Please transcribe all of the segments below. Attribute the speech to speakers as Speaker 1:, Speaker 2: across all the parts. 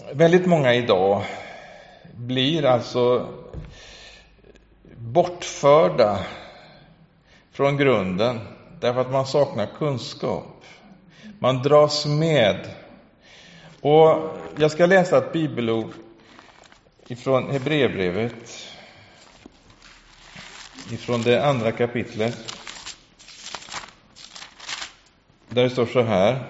Speaker 1: Väldigt många idag blir alltså bortförda från grunden därför att man saknar kunskap. Man dras med. Och jag ska läsa ett bibelord ifrån Hebreerbrevet, ifrån det andra kapitlet, där det står så här.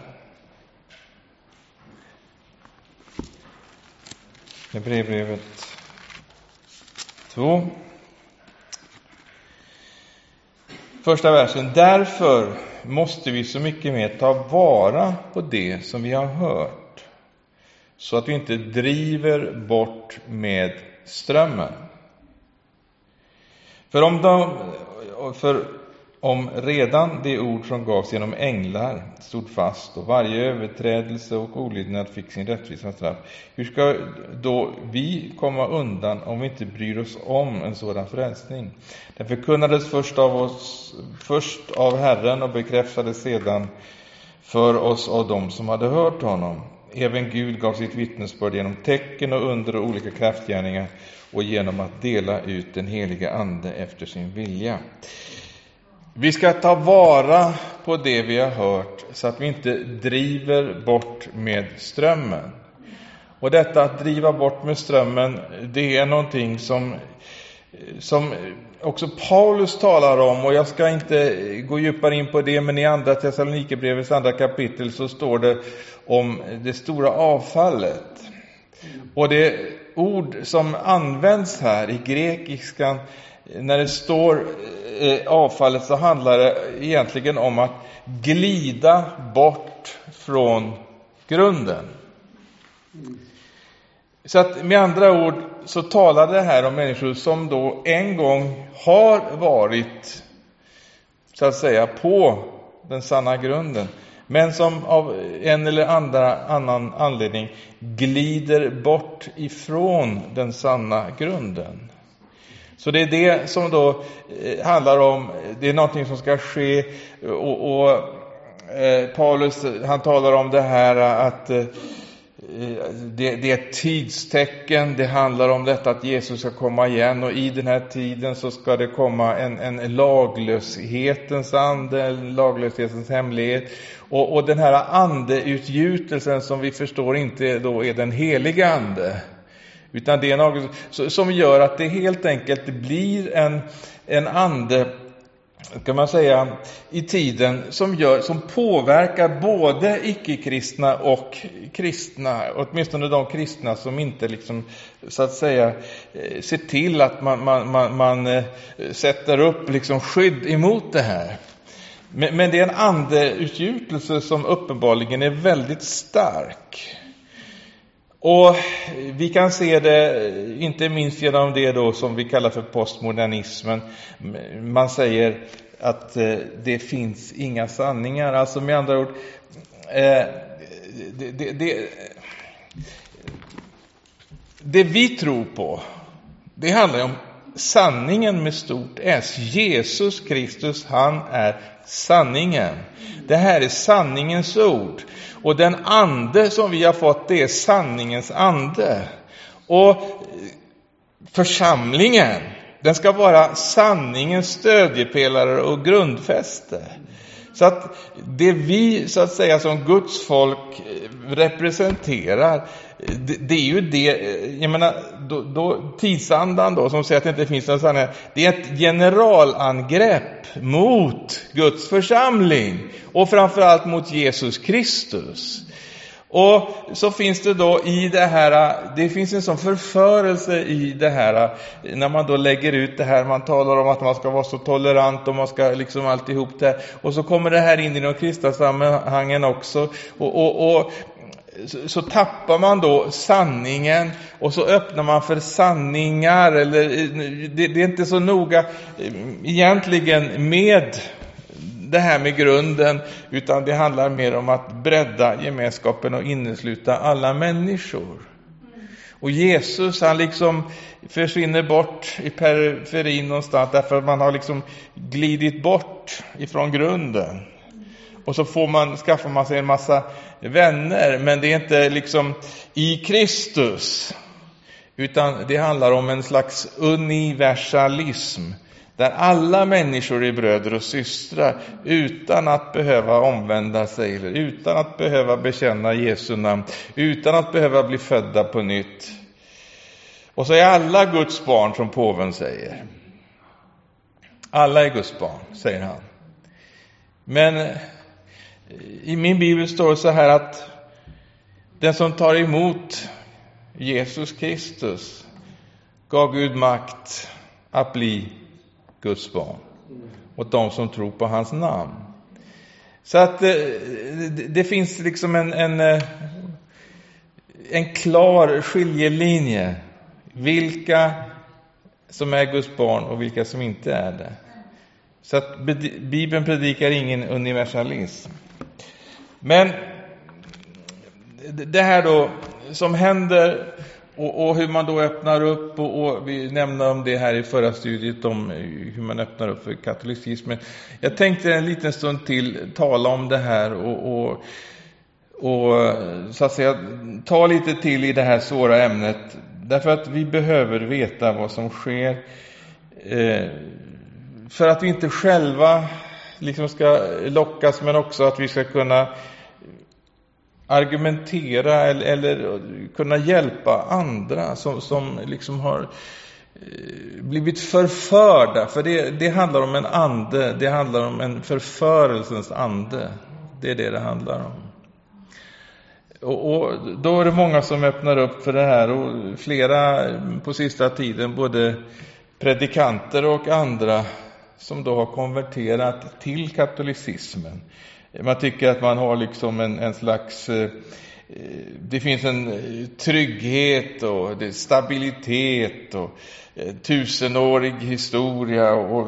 Speaker 1: Hebreerbrevet 2. Första versen. Därför måste vi så mycket mer ta vara på det som vi har hört, så att vi inte driver bort med strömmen. Om redan det ord som gavs genom änglar stod fast och varje överträdelse och olydnad fick sin rättvisa straff, hur ska då vi komma undan om vi inte bryr oss om en sådan frälsning? Den förkunnades först av Herren och bekräftades sedan för oss av dem som hade hört honom. Även Gud gav sitt vittnesbörd genom tecken och under och olika kraftgärningar och genom att dela ut den heliga ande efter sin vilja. Vi ska ta vara på det vi har hört så att vi inte driver bort med strömmen. Och detta att driva bort med strömmen, det är någonting som också Paulus talar om. Och jag ska inte gå djupare in på det, men i andra Thessalonikerbrevets andra kapitel så står det om det stora avfallet. Och det ord som används här i grekiskan, när det står avfallet, så handlar det egentligen om att glida bort från grunden. Så att med andra ord så talar det här om människor som då en gång har varit, så att säga, på den sanna grunden, men som av en eller annan anledning glider bort ifrån den sanna grunden. Så det är det som då handlar om, det är någonting som ska ske, och Paulus, han talar om det här att det är ett tidstecken, det handlar om detta att Jesus ska komma igen, och i den här tiden så ska det komma en laglöshetens ande, en laglöshetens hemlighet, och den här andeutgjutelsen som vi förstår inte då är den heliga ande, utan det är något som gör att det helt enkelt blir en ande, kan man säga, i tiden som påverkar både icke-kristna och kristna, åtminstone de kristna som inte liksom, så att säga, ser till att man sätter upp liksom skydd emot det här. Men det är en andeutgjutelse som uppenbarligen är väldigt stark. Och vi kan se det inte minst genom det då som vi kallar för postmodernismen. Man säger att det finns inga sanningar. Alltså med andra ord, det vi tror på, det handlar om sanningen med stort S. Jesus Kristus, han är sanningen. Det här är sanningens ord. Och den ande som vi har fått, det är sanningens ande. Och församlingen, den ska vara sanningens stödjepelare och grundfäste. Så att det vi, så att säga, som Guds folk representerar, det är ju det, jag menar, då tidsandan då, som säger att det inte finns någon sanning, det är ett generalangrepp mot Guds församling och framförallt mot Jesus Kristus. Och så finns det då i det här, det finns en sån förförelse i det här, när man då lägger ut det här, man talar om att man ska vara så tolerant och man ska liksom alltihop det, och så kommer det här in i de kristna sammanhangen också, och så tappar man då sanningen och så öppnar man för sanningar, eller det är inte så noga egentligen med det här med grunden, utan det handlar mer om att bredda gemenskapen och innesluta alla människor. Och Jesus, han liksom försvinner bort i periferin någonstans, därför att man har liksom glidit bort ifrån grunden. Och så skaffar man sig en massa vänner, men det är inte liksom i Kristus, utan det handlar om en slags universalism där alla människor är bröder och systrar utan att behöva omvända sig, eller utan att behöva bekänna Jesu namn, utan att behöva bli födda på nytt. Och så är alla Guds barn, som påven säger. Alla är Guds barn, säger han. Men i min bibel står det så här att den som tar emot Jesus Kristus gav Gud makt att bli Guds barn åt de som tror på hans namn. Så att det finns liksom en klar skiljelinje, vilka som är Guds barn och vilka som inte är det. Så att Bibeln predikar ingen universalism. Men det här då som händer och hur man då öppnar upp, och vi nämnde om det här i förra studiet om hur man öppnar upp för katolicismen. Jag tänkte en liten stund till tala om det här och så att säga ta lite till i det här svåra ämnet, därför att vi behöver veta vad som sker, för att vi inte själva liksom ska lockas, men också att vi ska kunna argumentera eller kunna hjälpa andra som liksom har blivit förförda. För det handlar om en ande, det handlar om en förförelsens ande. Det är det handlar om. Och då är det många som öppnar upp för det här, och flera på sista tiden, både predikanter och andra, som då har konverterat till katolicismen. Man tycker att man har liksom en slags, det finns en trygghet och det är stabilitet och tusenårig historia, och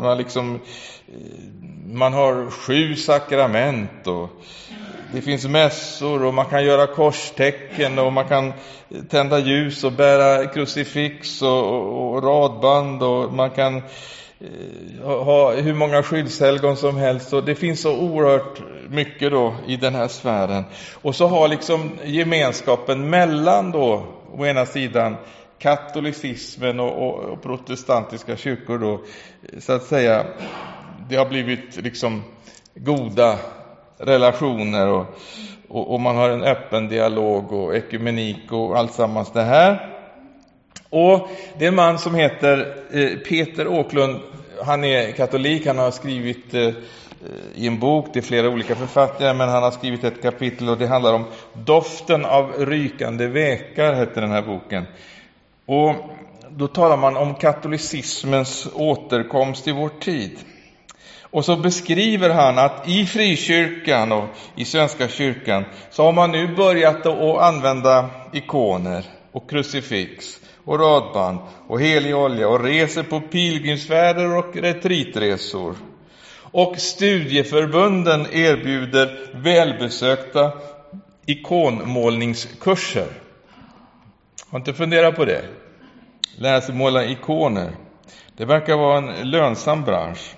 Speaker 1: man har 7 sakrament, och det finns mässor, och man kan göra korstecken, och man kan tända ljus och bära krucifix och radband, och man kan ha hur många skyddshelgon som helst, och det finns så oerhört mycket då i den här sfären. Och så har liksom gemenskapen mellan då å ena sidan katolicismen och protestantiska kyrkor då, så att säga, det har blivit liksom goda relationer, och man har en öppen dialog och ekumenik och allt sammans det här. Och det är en man som heter Peter Åklund. Han är katolik, han har skrivit i en bok, det är flera olika författare, men han har skrivit ett kapitel, och det handlar om doften av rykande vekar, heter den här boken. Och då talar man om katolicismens återkomst i vår tid. Och så beskriver han att i frikyrkan och i svenska kyrkan så har man nu börjat att använda ikoner och krucifix och radband och helig olja och reser på pilgrimsfärder och retreatresor. Och studieförbunden erbjuder välbesökta ikonmålningskurser. Har inte funderat på det? Lära sig måla ikoner. Det verkar vara en lönsam bransch.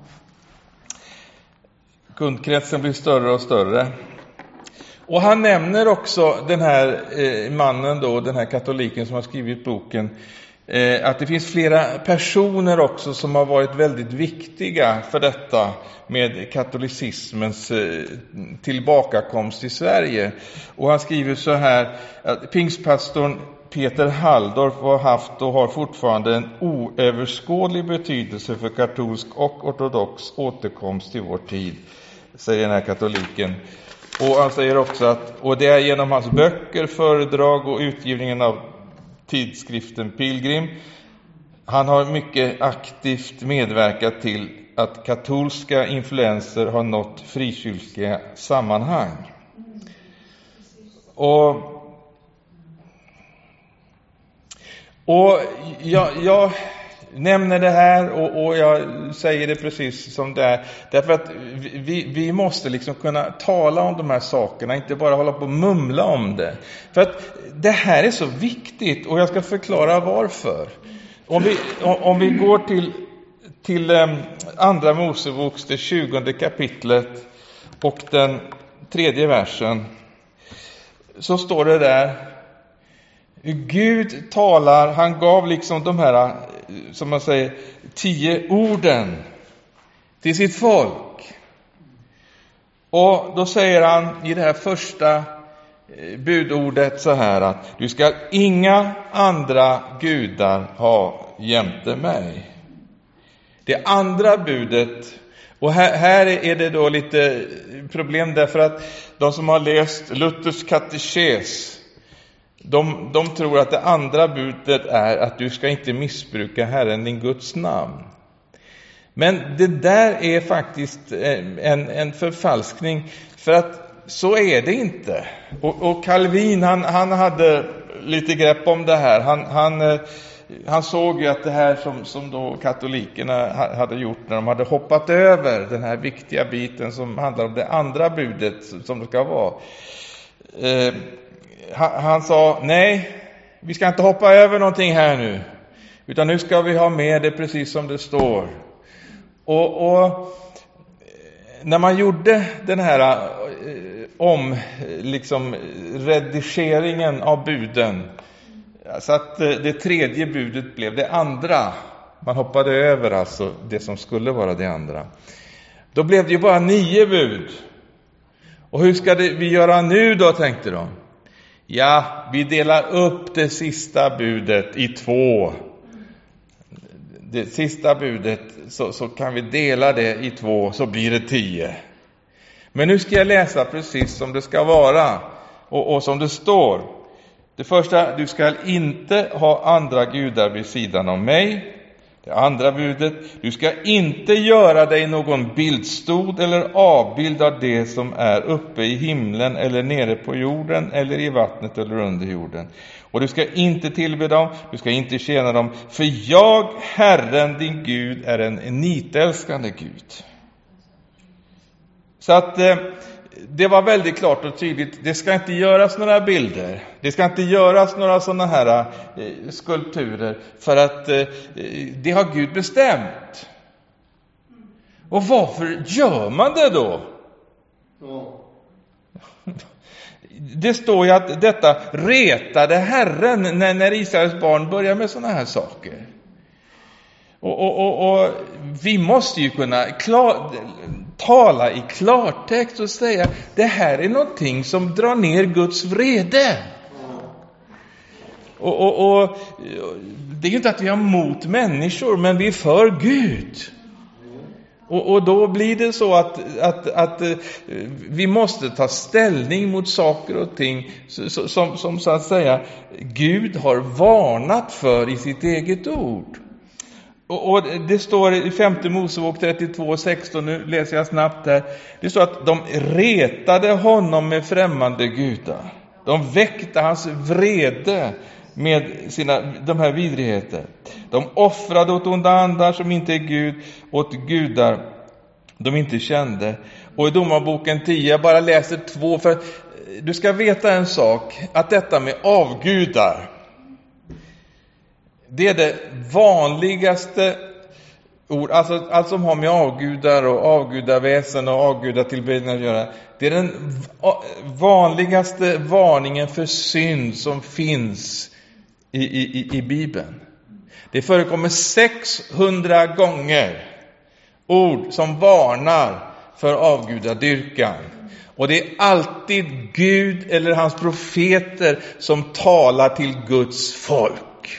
Speaker 1: Kundkretsen blir större och större. Och han nämner också den här mannen då, den här katoliken som har skrivit boken, att det finns flera personer också som har varit väldigt viktiga för detta med katolicismens tillbakakomst i Sverige. Och han skriver så här, att pingstpastorn Peter Halldorf har haft och har fortfarande en oöverskådlig betydelse för katolsk och ortodox återkomst i vår tid, säger den här katoliken. Och han säger också att, och det är genom hans böcker, föredrag och utgivningen av tidskriften Pilgrim, han har mycket aktivt medverkat till att katolska influenser har nått frikyrkliga sammanhang. Och jag nämner det här och jag säger det precis som det är. Därför att vi måste liksom kunna tala om de här sakerna, inte bara hålla på och mumla om det. För att det här är så viktigt, och jag ska förklara varför. Om vi går till andra Moseboks, det 20:e kapitlet, och den 3:e versen, så står det där: Gud talar, han gav liksom de här, som man säger, 10 orden till sitt folk. Och då säger han i det här första budordet så här, att du ska inga andra gudar ha jämte mig. Det andra budet, och här är det då lite problem, därför att de som har läst Luthers katekes, de tror att det andra budet är att du ska inte missbruka Herren din Guds namn. Men det där är faktiskt en förfalskning, för att så är det inte. Och Calvin, han hade lite grepp om det här. Han såg ju att det här som då katolikerna hade gjort när de hade hoppat över den här viktiga biten som handlar om det andra budet som det ska vara. Han sa, nej, vi ska inte hoppa över någonting här nu, utan nu ska vi ha med det precis som det står. Och när man gjorde den här redigeringen av buden, så att det 3:e budet blev det andra, man hoppade över alltså det som skulle vara det andra, då blev det ju bara 9 bud. Och hur ska vi göra nu då, tänkte de. Ja, vi delar upp det sista budet i 2. Det sista budet, så kan vi dela det i 2, så blir det 10. Men nu ska jag läsa precis som det ska vara och som det står. Det första, du ska inte ha andra gudar vid sidan av mig. Det andra budet, du ska inte göra dig någon bildstod eller avbild av det som är uppe i himlen eller nere på jorden eller i vattnet eller under jorden. Och du ska inte tillbe dem, du ska inte tjäna dem, för jag, Herren din Gud, är en nitälskande Gud. Så att det var väldigt klart och tydligt. Det ska inte göras några bilder. Det ska inte göras några sådana här skulpturer, för att det har Gud bestämt. Och varför gör man det då? Det står ju att detta retade Herren när Israels barn börjar med sådana här saker. Och vi måste ju kunna tala i klartext och säga, det här är någonting som drar ner Guds vrede. Och det är ju inte att vi är mot människor, men vi är för Gud. Och då blir det så att vi måste ta ställning mot saker och ting som så att säga Gud har varnat för i sitt eget ord. Och det står i 5:e Mosebok 32:16, nu läser jag snabbt här. Det står att de retade honom med främmande gudar. De väckte hans vrede med de här vidrigheter. De offrade åt onda andar som inte är Gud, åt gudar de inte kände. Och i Domarboken 10, jag bara läser 2, för du ska veta en sak, att detta med avgudar, det är det vanligaste ord, alltså allt som har med avgudar och avgudaväsen och avgudatillbedjan att göra. Det är den vanligaste varningen för synd som finns i Bibeln. Det förekommer 600 gånger ord som varnar för avgudadyrkan. Och det är alltid Gud eller hans profeter som talar till Guds folk.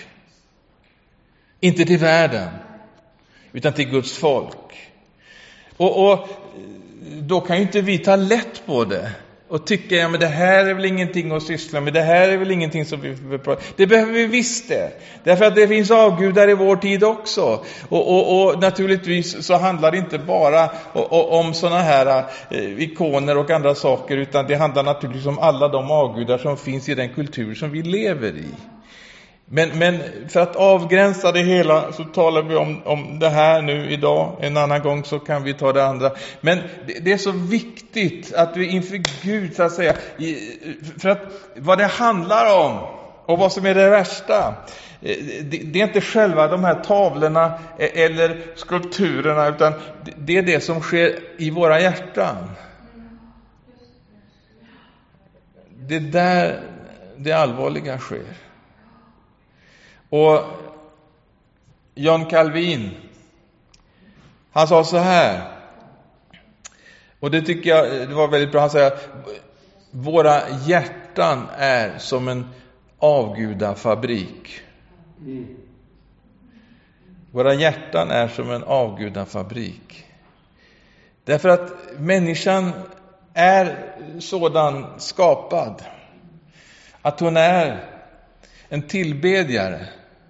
Speaker 1: Inte till världen, utan till Guds folk. Och då kan ju inte vi ta lätt på det och tycka, ja men det här är väl ingenting att syssla med, det här är väl ingenting som vi behöver prata. Det behöver vi visst det. Därför att det finns avgudar i vår tid också. Och naturligtvis så handlar det inte bara om såna här ikoner och andra saker, utan det handlar naturligtvis om alla de avgudar som finns i den kultur som vi lever i. Men för att avgränsa det hela så talar vi om det här nu idag. En annan gång så kan vi ta det andra. Men det är så viktigt att vi inför Gud, så att säga, för att vad det handlar om och vad som är det värsta, det är inte själva de här tavlorna eller skulpturerna, utan det är det som sker i våra hjärtan. det är där det allvarliga sker. Och John Calvin, han sa så här, och det tycker jag det var väldigt bra. Han säger: våra hjärtan är som en avgudafabrik. Våra hjärtan är som en avgudafabrik. Därför att människan är sådan skapad att hon är en tillbedjare.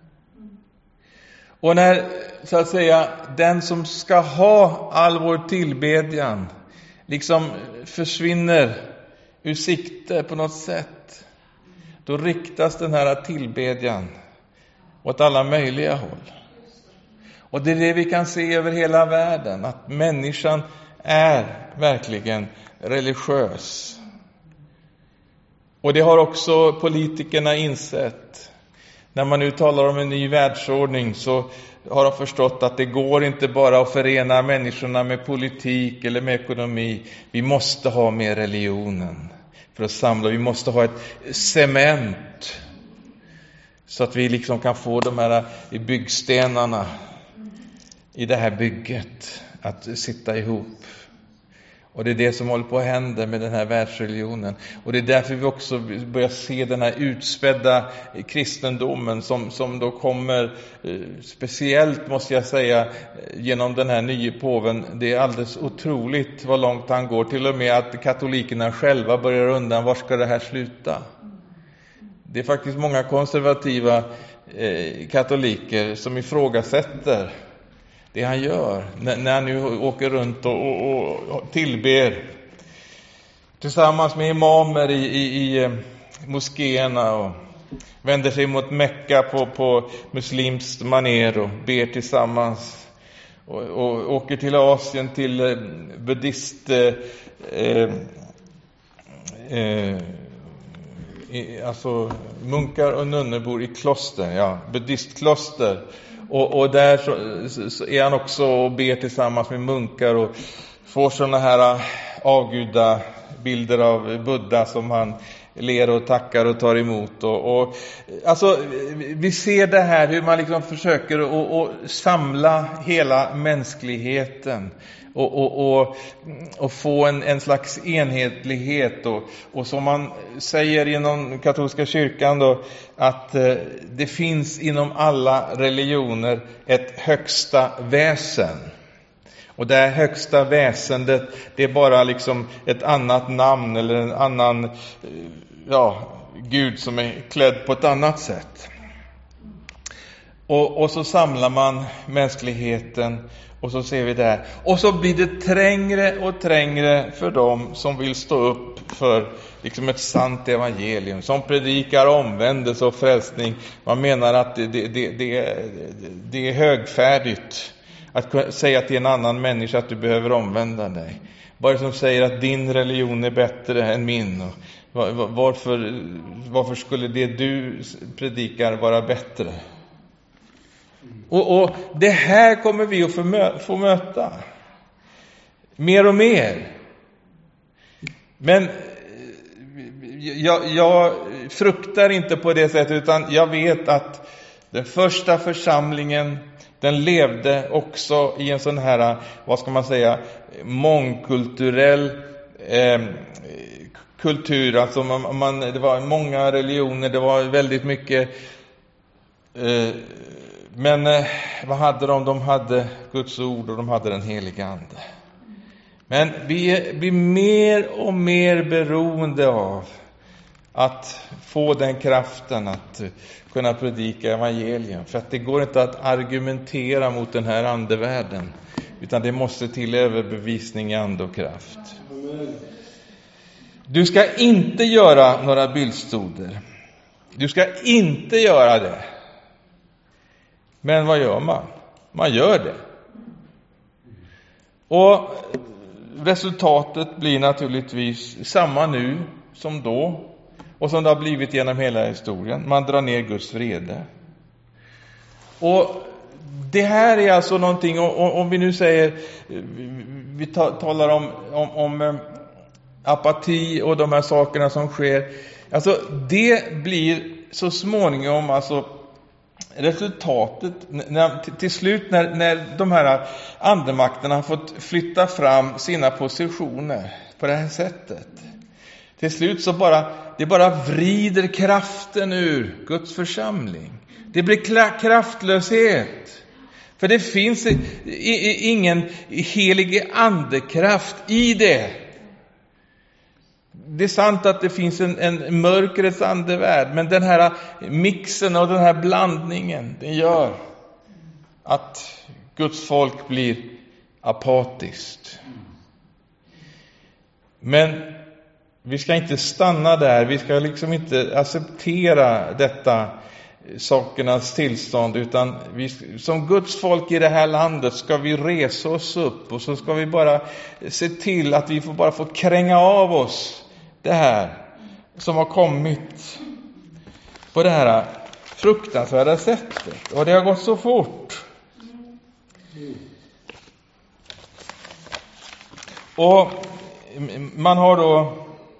Speaker 1: Och när, så att säga, den som ska ha all vår tillbedjan liksom försvinner ur sikte på något sätt, då riktas den här tillbedjan åt alla möjliga håll. Och det är det vi kan se över hela världen, att människan är verkligen religiös. Och det har också politikerna insett. När man nu talar om en ny världsordning så har de förstått att det går inte bara att förena människorna med politik eller med ekonomi. Vi måste ha med religionen för att samla. Vi måste ha ett cement så att vi liksom kan få de här byggstenarna i det här bygget att sitta ihop. Och det är det som håller på att hända med den här världsreligionen. Och det är därför vi också börjar se den här utspädda kristendomen som då kommer, speciellt måste jag säga, genom den här nya påven. Det är alldeles otroligt vad långt han går. Till och med att katolikerna själva börjar undan, var ska det här sluta? Det är faktiskt många konservativa katoliker som ifrågasätter det han gör när han nu åker runt och tillber tillsammans med imamer i moskéerna och vänder sig mot Mecka på muslimskt maner och ber tillsammans och åker till Asien till buddhist alltså munkar och nunnor bor i kloster, buddhistkloster. Och där så är han också och ber tillsammans med munkar och får såna här avgudabilder av Buddha som han ler och tackar och tar emot. Och alltså, vi ser det här hur man liksom försöker att samla hela mänskligheten och få en slags enhetlighet och som man säger inom katolska kyrkan då, att det finns inom alla religioner ett högsta väsen. Och det här högsta väsendet, det är bara liksom ett annat namn eller en annan Gud som är klädd på ett annat sätt. Och så samlar man mänskligheten och så ser vi det här. Och så blir det trängre och trängre för dem som vill stå upp för liksom ett sant evangelium. Som predikar omvändelse och frälsning. Man menar att det är högfärdigt att säga till en annan människa att du behöver omvända dig. Bara som säger att din religion är bättre än min. Varför skulle det du predikar vara bättre? Och det här kommer vi att få möta mer och mer. Men jag fruktar inte på det sättet, utan jag vet att den första församlingen, den levde också i en sån här, vad ska man säga, mångkulturell kultur. Alltså det var många religioner, det var väldigt mycket. Men vad hade de? De hade Guds ord och de hade den heliga ande. Men vi blir mer och mer beroende av att få den kraften att kunna predika evangelium. För att det går inte att argumentera mot den här andevärlden, utan det måste till överbevisning i ande och kraft. Du ska inte göra några bildstoder. Du ska inte göra det. Men vad gör man? Man gör det. Och resultatet blir naturligtvis samma nu som då. Och som det har blivit genom hela historien. Man drar ner Guds vrede. Och det här är alltså någonting, om vi nu säger, vi talar om apati och de här sakerna som sker. Alltså det blir så småningom alltså resultatet till slut när de här andemakterna har fått flytta fram sina positioner på det här sättet. Till slut så bara vrider kraften ur Guds församling. Det blir kraftlöshet. För det finns ingen helig andekraft i det. Det är sant att det finns en mörkrets andevärld, men den här mixen och den här blandningen, den gör att Guds folk blir apatiskt. Men vi ska inte stanna där, vi ska liksom inte acceptera detta sakernas tillstånd, utan vi, som Guds folk i det här landet ska vi resa oss upp och så ska vi bara se till att vi får kränga av oss det här som har kommit på det här fruktansvärda sättet. Och det har gått så fort. Och man har då,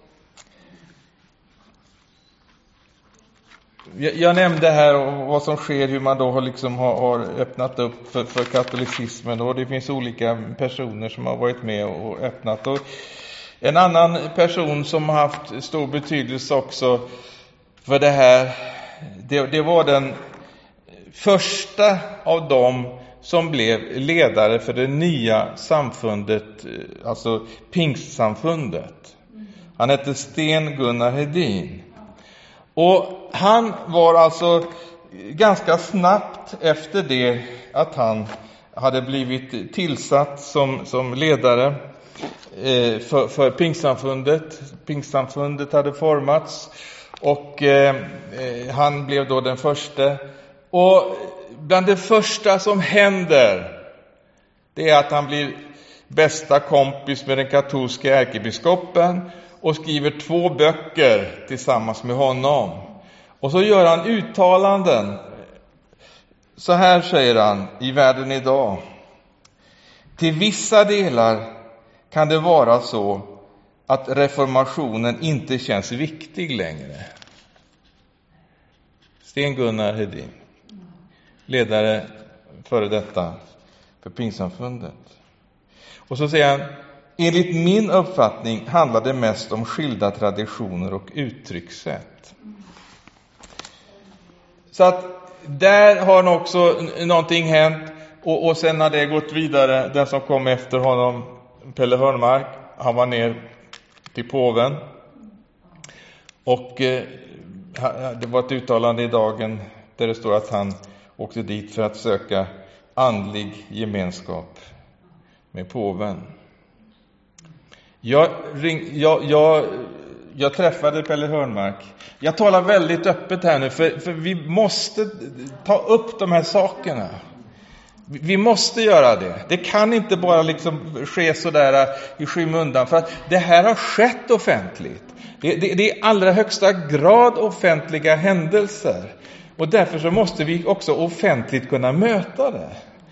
Speaker 1: jag nämnde här vad som sker, hur man då har öppnat upp för katolicismen, och det finns olika personer som har varit med och öppnat. Och en annan person som har haft stor betydelse också för det här, det var den första av dem som blev ledare för det nya samfundet, alltså pingstsamfundet. Han hette Sten Gunnar Hedin. Och han var alltså ganska snabbt efter det att han hade blivit tillsatt som ledare för pingstsamfundet. Pingstsamfundet hade formats och han blev då den första. Och bland det första som händer, det är att han blir bästa kompis med den katolska ärkebiskopen och skriver 2 böcker tillsammans med honom. Och så gör han uttalanden. Så här säger han i Världen idag: till vissa delar kan det vara så att reformationen inte känns viktig längre. Sten Gunnar Hedin, ledare före detta för pingstsamfundet. Och så säger han: enligt min uppfattning handlar det mest om skilda traditioner och uttryckssätt. Så att där har också någonting hänt. Och sen har det gått vidare. Den som kom efter honom, Pelle Hörnmark, han var ner till påven. Och det var ett uttalande i Dagen där det står att han åkte dit för att söka andlig gemenskap med påven. Jag träffade Pelle Hörnmark. Jag talar väldigt öppet här nu, för vi måste ta upp de här sakerna. Vi måste göra det. Det kan inte bara liksom ske så där i skymundan, för att det här har skett offentligt. Det är allra högsta grad offentliga händelser. Och därför så måste vi också offentligt kunna möta det.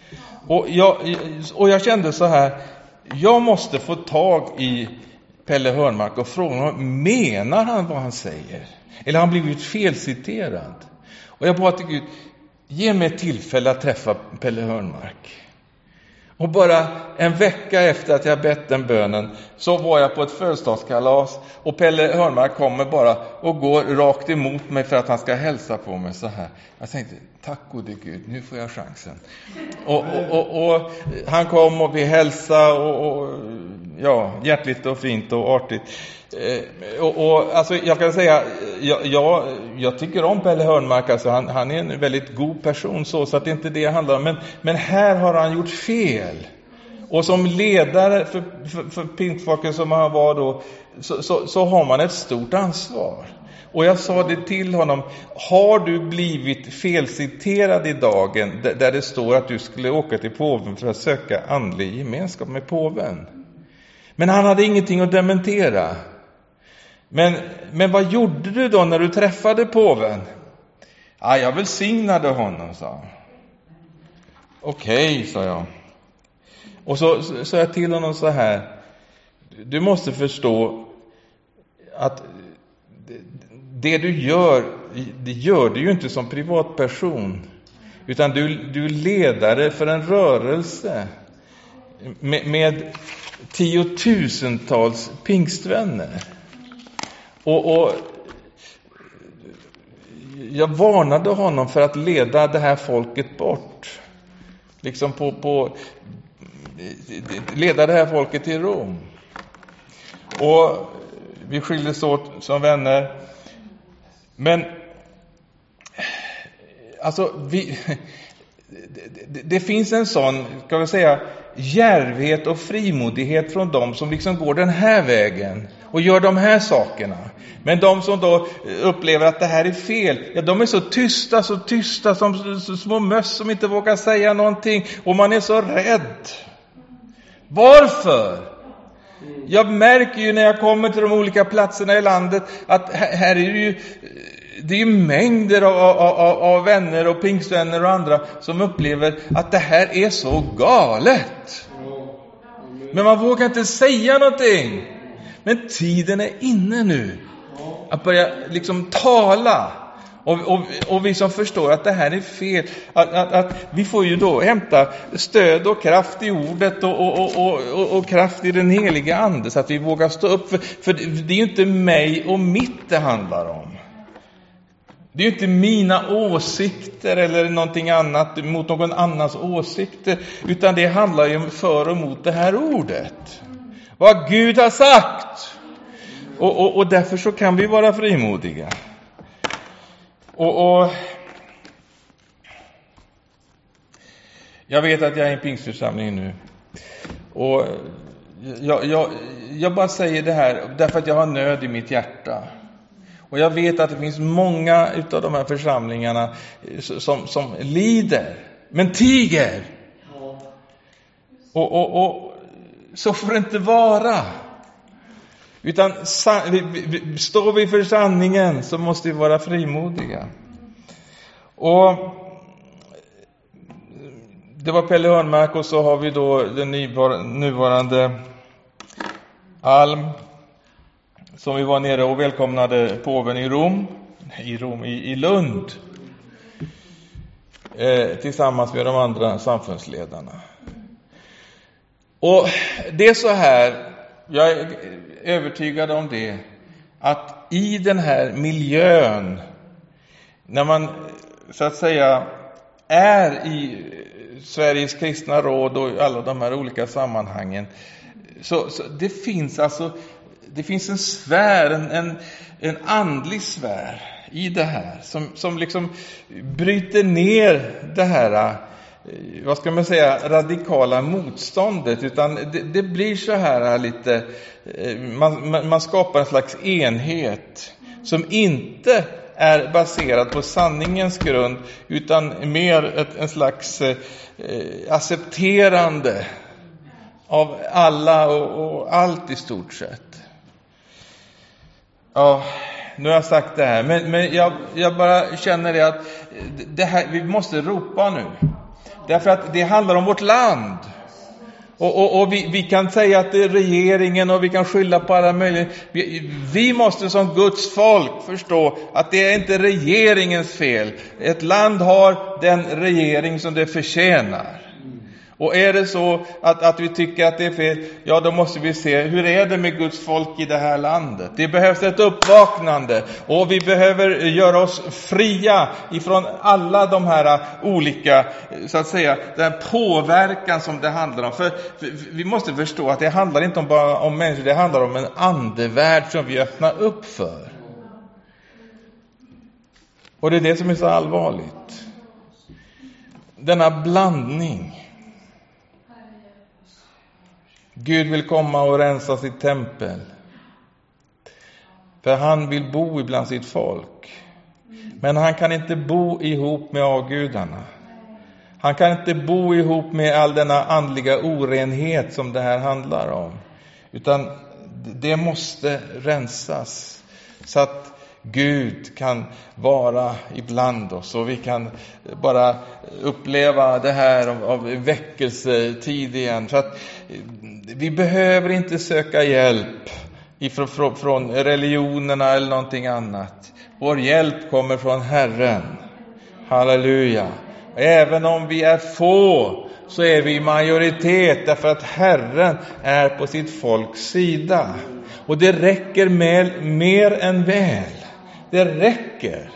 Speaker 1: Och jag kände så här: jag måste få tag i Pelle Hörnmark och fråga honom, menar han vad han säger? Eller har han blivit felciterad? Och jag bad till Gud, ge mig tillfälle att träffa Pelle Hörnmark. Och bara en vecka efter att jag bett den bönen så var jag på ett födelsedagskalas, och Pelle Hörnmark kommer bara och går rakt emot mig för att han ska hälsa på mig så här. Jag tänkte, tack gode Gud, nu får jag chansen. Och han kom och vi hälsade och ja, hjärtligt och fint och artigt. Alltså jag kan säga, jag tycker om Pelle Hörnmark, alltså han är en väldigt god person, så att det inte det handlar om, men här har han gjort fel. Och som ledare för pingstfolket som han var då, så har man ett stort ansvar. Och jag sa det till honom: har du blivit felciterad i Dagen där det står att du skulle åka till påven för att söka andlig gemenskap med påven? Men han hade ingenting att dementera. Men vad gjorde du då när du träffade påven? Jag välsignade honom, sa han. Okej, sa jag. Och så sa jag till honom så här: du måste förstå att det du gör, det gör du ju inte som privatperson, utan du är ledare för en rörelse med tiotusentals pingstvänner. Och jag varnade honom för att leda det här folket bort. Liksom leda det här folket till Rom. Och vi skildes åt som vänner. Men alltså det finns en sån, kan vi säga, djärvhet och frimodighet från dem som liksom går den här vägen och gör de här sakerna. Men de som då upplever att det här är fel, ja, de är så tysta som små möss som inte vågar säga någonting, och man är så rädd. Varför? Jag märker ju när jag kommer till de olika platserna i landet att här är det är ju mängder av vänner och pingstvänner och andra som upplever att det här är så galet. Men man vågar inte säga någonting. Men tiden är inne nu att börja liksom tala. Och vi som förstår att det här är fel, att vi får ju då hämta stöd och kraft i ordet och kraft i den heliga ande, så att vi vågar stå upp för det är ju inte mig och mitt det handlar om. Det är ju inte mina åsikter eller någonting annat mot någon annans åsikter, utan det handlar ju för och mot det här ordet. Vad Gud har sagt. Och därför så kan vi vara frimodiga. Och jag vet att jag är i en pingstförsamling nu. Och jag bara säger det här därför att jag har nöd i mitt hjärta. Och jag vet att det finns många utav de här församlingarna som lider, men tiger. Och så får det inte vara. Utan står vi för sanningen så måste vi vara frimodiga. Och det var Pelle Hörnmark, och så har vi då den nuvarande Alm, som vi var nere och välkomnade påven i Lund, tillsammans med de andra samfundsledarna. Och det är så här, jag är övertygad om det, att i den här miljön, när man så att säga är i Sveriges kristna råd och alla de här olika sammanhangen, så det finns en sfär, en andlig sfär i det här som liksom bryter ner det här, vad ska man säga, radikala motståndet, utan det blir så här lite, man skapar en slags enhet som inte är baserad på sanningens grund, utan mer en slags accepterande av alla och allt i stort sett. Ja, nu har jag sagt det här, men jag bara känner det att det här, vi måste ropa nu. Därför att det handlar om vårt land. Och vi kan säga att det är regeringen, och vi kan skylla på alla möjliga. Vi måste som Guds folk förstå att det är inte regeringens fel. Ett land har den regering som det förtjänar. Och är det så att vi tycker att det är fel, ja, då måste vi se, hur är det med Guds folk i det här landet? Det behövs ett uppvaknande, och vi behöver göra oss fria ifrån alla de här olika, så att säga, den påverkan som det handlar om. För vi måste förstå att det handlar inte bara om människor, det handlar om en andevärld som vi öppnar upp för. Och det är det som är så allvarligt. Denna blandning. Gud vill komma och rensa sitt tempel. För han vill bo ibland sitt folk. Men han kan inte bo ihop med avgudarna. Han kan inte bo ihop med all denna andliga orenhet som det här handlar om. Utan det måste rensas så att Gud kan vara ibland oss, och vi kan bara uppleva det här av väckelsetid igen. Så att vi behöver inte söka hjälp från religionerna eller någonting annat. Vår hjälp kommer från Herren. Halleluja. Även om vi är få så är vi i majoritet, därför att Herren är på sitt folks sida. Och det räcker med mer än väl. Det räcker.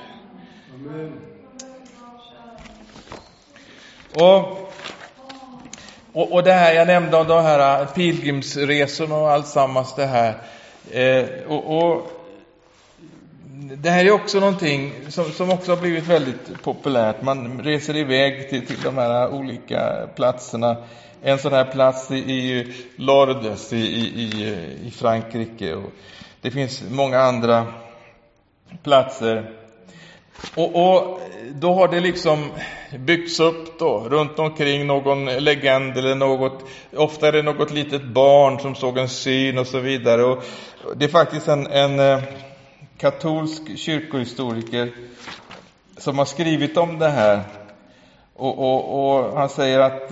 Speaker 1: Och det här jag nämnde om de här pilgrimsresorna och allt sammans det här. Och det här är också någonting som också har blivit väldigt populärt. Man reser iväg till de här olika platserna. En sån här plats i Lourdes i Frankrike. Och det finns många andra platser. Och då har det liksom byggts upp då, runt omkring någon legend eller något. Ofta är det något litet barn som såg en syn och så vidare. Och det är faktiskt en katolsk kyrkohistoriker som har skrivit om det här. Och han säger att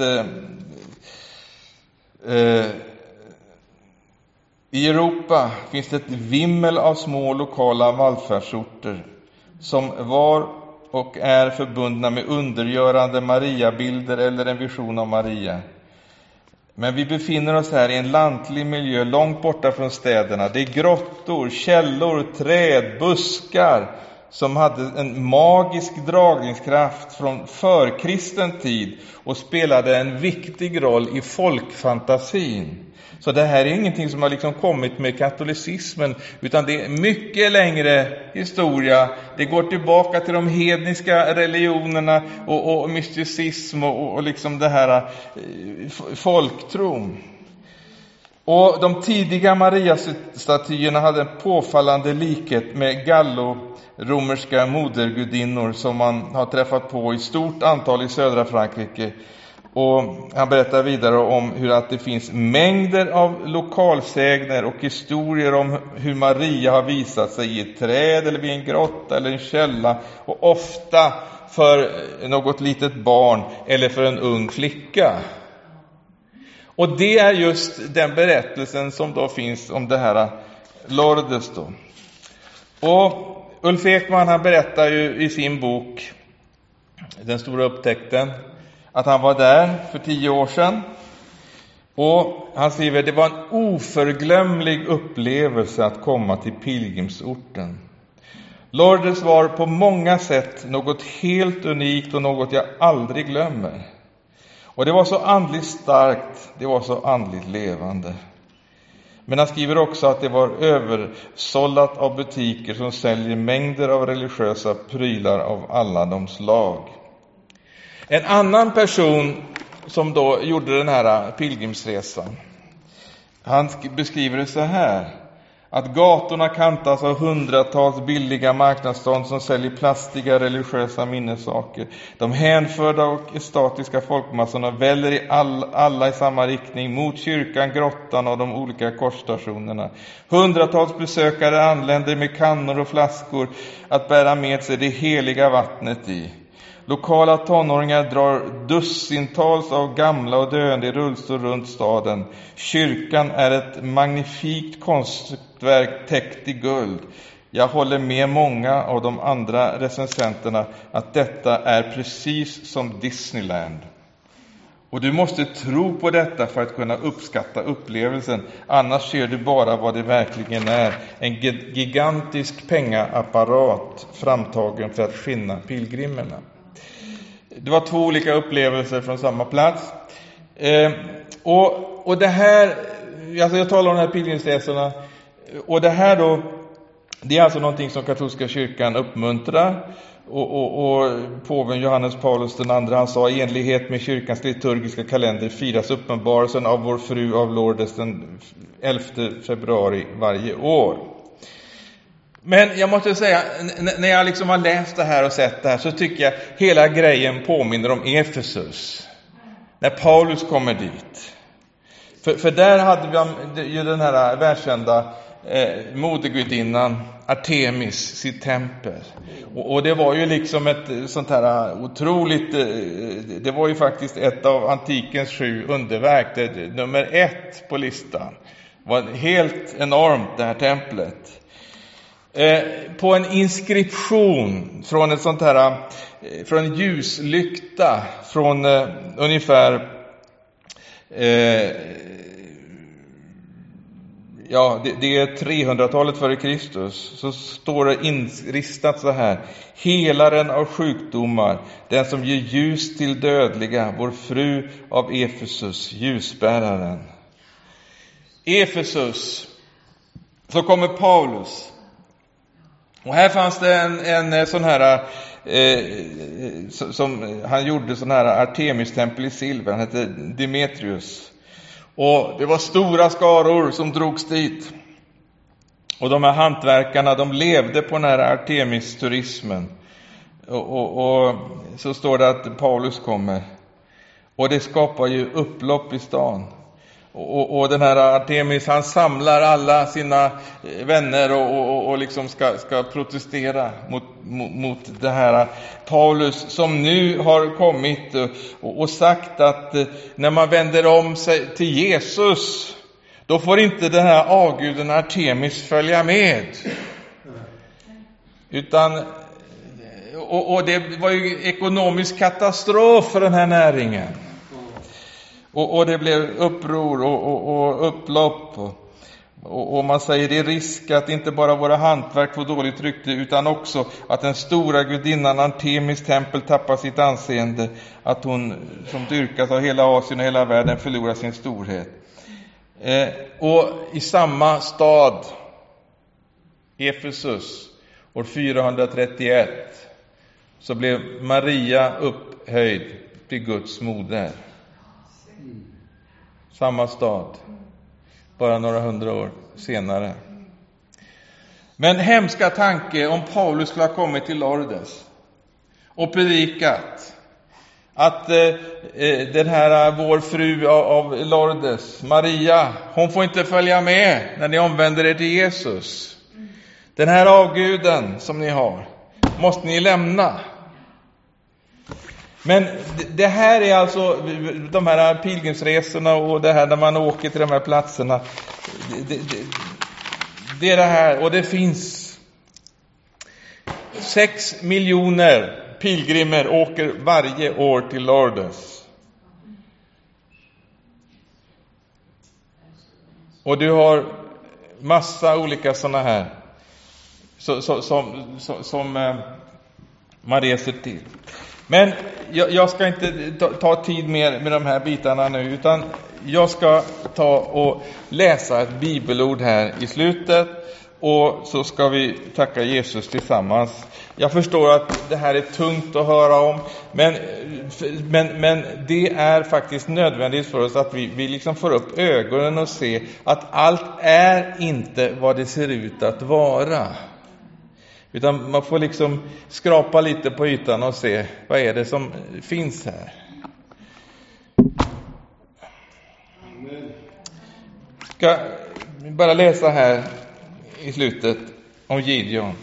Speaker 1: i Europa finns det ett vimmel av små lokala vallfärdsorter som var och är förbundna med undergörande Mariabilder eller en vision av Maria. Men vi befinner oss här i en lantlig miljö långt borta från städerna. Det är grottor, källor, träd, buskar som hade en magisk dragningskraft från förkristen tid och spelade en viktig roll i folkfantasin. Så det här är ingenting som har liksom kommit med katolicismen, utan det är mycket längre historia. Det går tillbaka till de hedniska religionerna och mysticism och liksom det här folktron. Och de tidiga Maria-statyerna hade en påfallande likhet med gallo-romerska modergudinnor som man har träffat på i stort antal i södra Frankrike. Och han berättar vidare om hur att det finns mängder av lokalsägner och historier om hur Maria har visat sig i ett träd eller vid en grotta eller en källa, och ofta för något litet barn eller för en ung flicka. Och det är just den berättelsen som då finns om det här Lourdes då. Och Ulf Ekman, han berättar ju i sin bok Den stora upptäckten att han var där för 10 år sedan. Och han skriver: det var en oförglömlig upplevelse att komma till pilgrimsorten. Lourdes var på många sätt något helt unikt och något jag aldrig glömmer. Och det var så andligt starkt, det var så andligt levande. Men han skriver också att det var översållat av butiker som säljer mängder av religiösa prylar av alla de slag. En annan person som då gjorde den här pilgrimsresan, han beskriver det så här: att gatorna kantas av hundratals billiga marknadsstånd som säljer plastiga religiösa minnessaker. De hänförda och estatiska folkmassorna väller alla i samma riktning mot kyrkan, grottan och de olika korsstationerna. Hundratals besökare anländer med kannor och flaskor att bära med sig det heliga vattnet i. Lokala tonåringar drar dussintals av gamla och döende i rullstol runt staden. Kyrkan är ett magnifikt konstverk täckt i guld. Jag håller med många av de andra recensenterna att detta är precis som Disneyland. Och du måste tro på detta för att kunna uppskatta upplevelsen. Annars ser du bara vad det verkligen är. En gigantisk pengaapparat framtagen för att skinna pilgrimerna. Det var 2 olika upplevelser från samma plats. Och det här, alltså jag talar om de här pilgrimsresorna. Och det här då, det är alltså någonting som katolska kyrkan uppmuntrar. Och påven Johannes Paulus II, han sa: i enlighet med kyrkans liturgiska kalender firas uppenbarelsen av vår fru av Lourdes den 11 februari varje år. Men jag måste säga, när jag liksom har läst det här och sett det här, så tycker jag hela grejen påminner om Efesus. När Paulus kommer dit. För där hade vi ju den här världskända modegudinnan Artemis, sitt tempel. Och det var ju liksom ett sånt här otroligt, det var ju faktiskt ett av antikens 7 underverk, nummer 1 på listan. Det var helt enormt, det här templet. På en inskription från ett sånt här, från en ljuslykta från ungefär det är 300-talet före Kristus, så står det inristat så här: helaren av sjukdomar, den som ger ljus till dödliga, vår fru av Efesus, ljusbäraren. Efesus, så kommer Paulus. Och här fanns det en sån här som han gjorde, sån här Artemis-tempel i silver. Han hette Demetrius. Och det var stora skaror som drogs dit. Och de här hantverkarna, de levde på den här Artemis-turismen. Och så står det att Paulus kommer. Och det skapar ju upplopp i stan. Och den här Artemis, han samlar alla sina vänner och liksom ska protestera mot det här Paulus, som nu har kommit och sagt att när man vänder om sig till Jesus, då får inte den här avguden Artemis följa med. Utan och det var ju ekonomisk katastrof för den här näringen. Och det blev uppror och upplopp. Och man säger det är risk att inte bara våra hantverk får dåligt rykte, utan också att den stora gudinnan Artemis tempel tappar sitt anseende. Att hon som dyrkas av hela Asien och hela världen förlorar sin storhet. Och i samma stad, Efesus, år 431, så blev Maria upphöjd till Guds moder. Samma stad, bara några hundra år senare. Men hemska tanke om Paulus skulle ha kommit till Lourdes och predikat att den här vår fru av Lourdes, Maria, hon får inte följa med när ni omvänder er till Jesus. Den här avguden som ni har måste ni lämna. Men det här är alltså de här pilgrimsresorna och det här när man åker till de här platserna. Det är det här, och det finns 6 miljoner pilgrimer åker varje år till Lourdes. Och du har massa olika såna här som man reser till. Men jag ska inte ta tid mer med de här bitarna nu, utan jag ska ta och läsa ett bibelord här i slutet, och så ska vi tacka Jesus tillsammans. Jag förstår att det här är tungt att höra om, men det är faktiskt nödvändigt för oss att vi liksom får upp ögonen och se att allt är inte vad det ser ut att vara. Utan man får liksom skrapa lite på ytan och se vad är det som finns här. Ska bara läsa här i slutet om Gideon.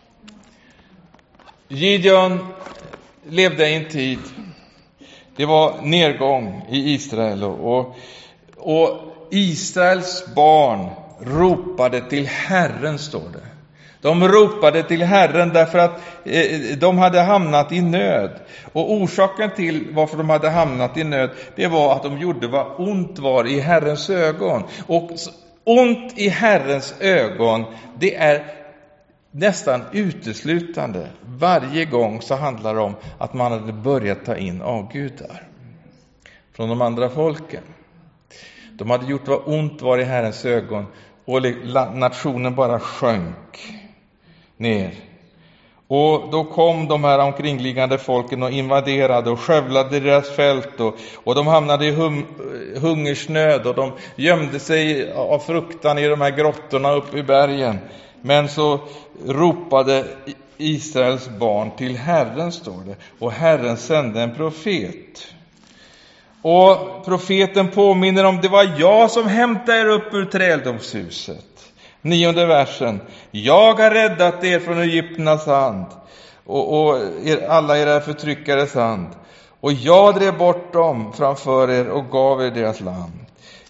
Speaker 1: Gideon levde i en tid, det var nedgång i Israel, och Israels barn ropade till Herren, står det. De ropade till Herren därför att de hade hamnat i nöd. Och orsaken till varför de hade hamnat i nöd, det var att de gjorde vad ont var i Herrens ögon. Och ont i Herrens ögon, det är nästan uteslutande. Varje gång så handlar det om att man hade börjat ta in avgudar från de andra folken. De hade gjort vad ont var i Herrens ögon, och nationen bara sjönk ner. Och då kom de här omkringliggande folken och invaderade och skövlade deras fält, och de hamnade i hungersnöd, och de gömde sig av fruktan i de här grottorna uppe i bergen. Men så ropade Israels barn till Herren, står det, och Herren sände en profet. Och profeten påminner om: det var jag som hämtade er upp ur träldomshuset. 9:e versen. Jag har räddat er från Egypternas hand och alla era förtryckares hand. Och jag drev bort dem framför er och gav er deras land.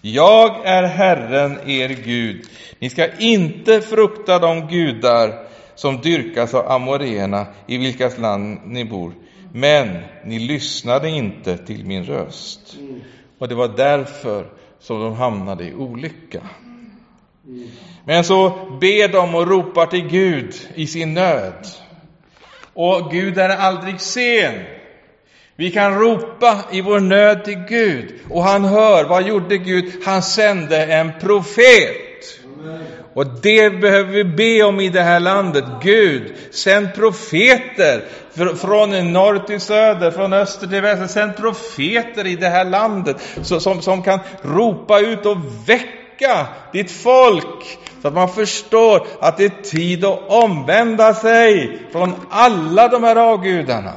Speaker 1: Jag är Herren er Gud. Ni ska inte frukta de gudar som dyrkas av amoréerna i vilkas land ni bor. Men ni lyssnade inte till min röst. Och det var därför som de hamnade i olycka. Men så ber de och ropar till Gud i sin nöd. Och Gud är aldrig sen. Vi kan ropa i vår nöd till Gud. Och han hör. Vad gjorde Gud? Han sände en profet. Och det behöver vi be om i det här landet. Gud, sänd profeter från norr till söder, från öster till väster. Sänd profeter i det här landet som kan ropa ut och väcka ditt folk. Så att man förstår att det är tid att omvända sig från alla de här avgudarna.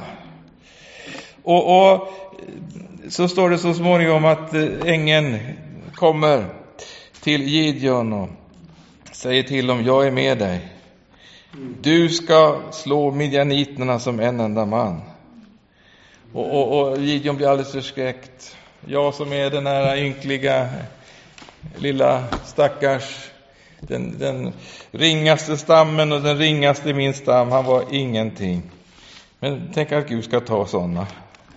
Speaker 1: Och så står det så småningom att ängeln kommer till Gideon och säger till dem: jag är med dig. Du ska slå midjaniterna som en enda man. Och Gideon blir alldeles förskräckt. Jag som är den här ynkliga lilla stackars, den ringaste stammen och den ringaste i min stam, han var ingenting. Men tänk att Gud ska ta sådana.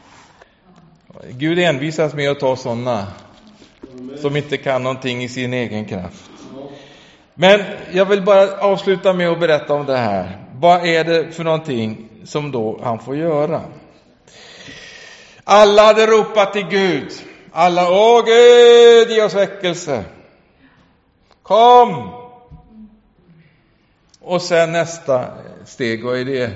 Speaker 1: Gud envisas med att ta sådana som inte kan någonting i sin egen kraft. Men jag vill bara avsluta med att berätta om det här. Vad är det för någonting som då han får göra? Alla hade ropat till Gud. Alla: åh Gud, ge oss väckelse. Kom! Och sen nästa steg, vad är det?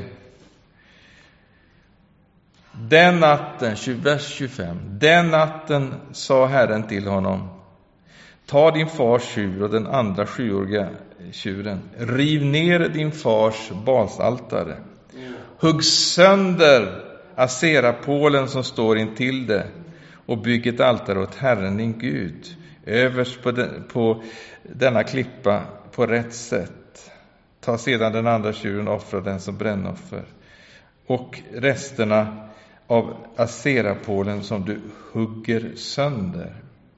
Speaker 1: Den natten, vers 25. Den natten sa Herren till honom: ta din fars tjur och den andra 7-åriga tjuren. Riv ner din fars basaltare. Hugg sönder Asera-pålen som står intill det och bygg ett altare åt Herren din Gud överst på denna klippa på rätt sätt. Ta sedan den andra tjuren och offra den som brännoffer och resterna av Asera-pålen som du hugger sönder.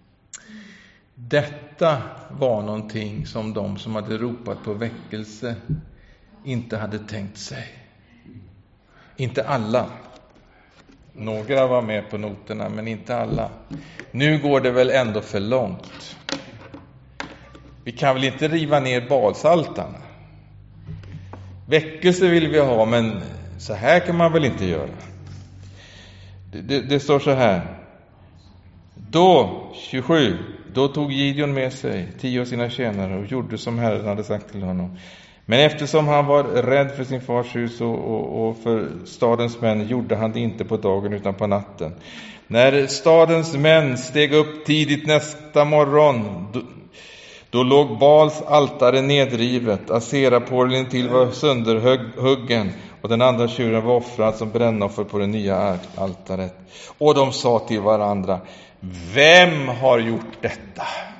Speaker 1: Detta var någonting som de som hade ropat på väckelse inte hade tänkt sig. Inte alla. Några var med på noterna, men inte alla. Nu går det väl ändå för långt. Vi kan väl inte riva ner balsaltarna. Väckelse vill vi ha, men så här kan man väl inte göra. Det står så här. Då, 27, då tog Gideon med sig 10 av sina tjänare och gjorde som Herren hade sagt till honom. Men eftersom han var rädd för sin fars hus och för stadens män gjorde han det inte på dagen utan på natten. När stadens män steg upp tidigt nästa morgon, då låg Bals altare nedrivet, Asera-pålen till var sönderhuggen och den andra tjuren var offrad som brännoffer på det nya altaret. Och de sa till varandra: vem har gjort detta?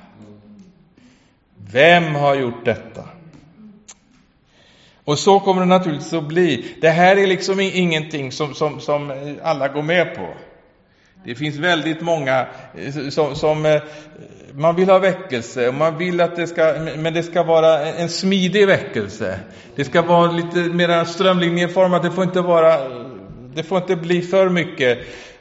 Speaker 1: Vem har gjort detta? Och så kommer det naturligtvis att bli. Det här är liksom ingenting som alla går med på. Det finns väldigt många som man vill ha väckelse och man vill att men det ska vara en smidig väckelse. Det ska vara lite mer strömlinjeformat. Det får inte bli för mycket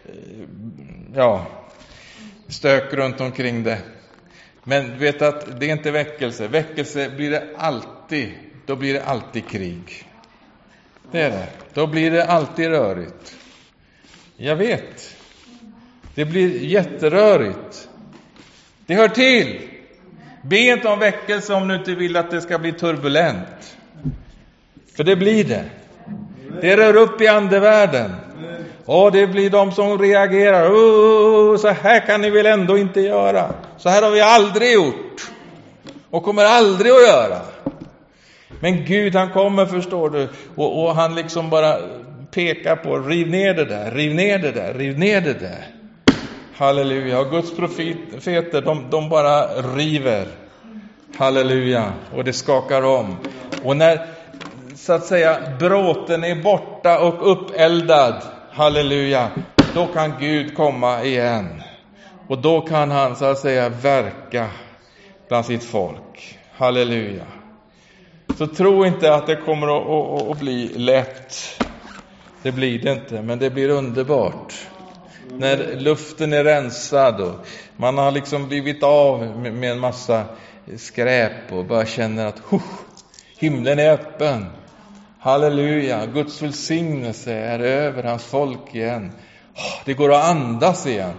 Speaker 1: stök runt omkring det. Men vet att det är inte väckelse. Väckelse blir det alltid. Då blir det alltid krig. Det är det. Då blir det alltid rörigt. Jag vet. Det blir jätterörigt. Det hör till. Be inte om väckelse om du inte vill att det ska bli turbulent. För det blir det. Det rör upp i andevärlden. Och det blir de som reagerar. Så här kan ni väl ändå inte göra. Så här har vi aldrig gjort. Och kommer aldrig att göra. Men Gud, han kommer, förstår du. Och han liksom bara pekar på: riv ner det där, riv ner det där, riv ner det där. Halleluja. Och Guds profeter, de bara river. Halleluja. Och det skakar om. Och när, så att säga, bråten är borta och uppeldad, halleluja, då kan Gud komma igen. Och då kan han så att säga verka bland sitt folk. Halleluja. Så tro inte att det kommer att bli lätt. Det blir det inte, men det blir underbart. När luften är rensad och man har liksom blivit av med en massa skräp och bara känner att himlen är öppen. Halleluja, Guds välsignelse är över hans folk igen. Det går att andas igen.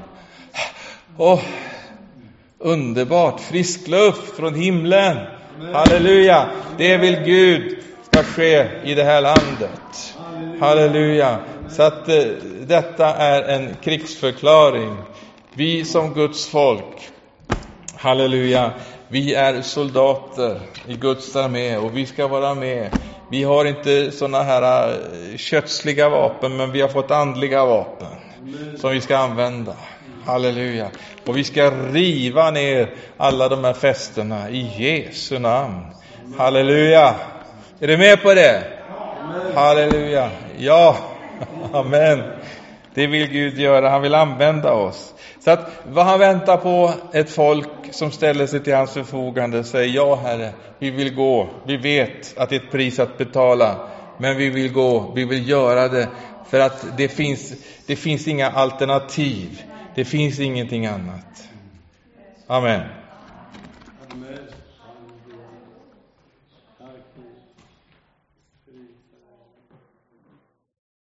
Speaker 1: Underbart, frisk luft från himlen. Halleluja, det vill Gud ska ske i det här landet. Halleluja, så att detta är en krigsförklaring. Vi som Guds folk, halleluja, vi är soldater i Guds armé och vi ska vara med. Vi har inte såna här kötsliga vapen, men vi har fått andliga vapen som vi ska använda. Halleluja. Och vi ska riva ner alla de här fästena i Jesu namn. Halleluja. Är du med på det? Halleluja. Ja, amen. Det vill Gud göra. Han vill använda oss. Så att vad han väntar på, ett folk som ställer sig till hans förfogande och säger: ja Herre, vi vill gå. Vi vet att det är ett pris att betala, men vi vill gå. Vi vill göra det för att det finns inga alternativ. Det finns ingenting annat. Amen.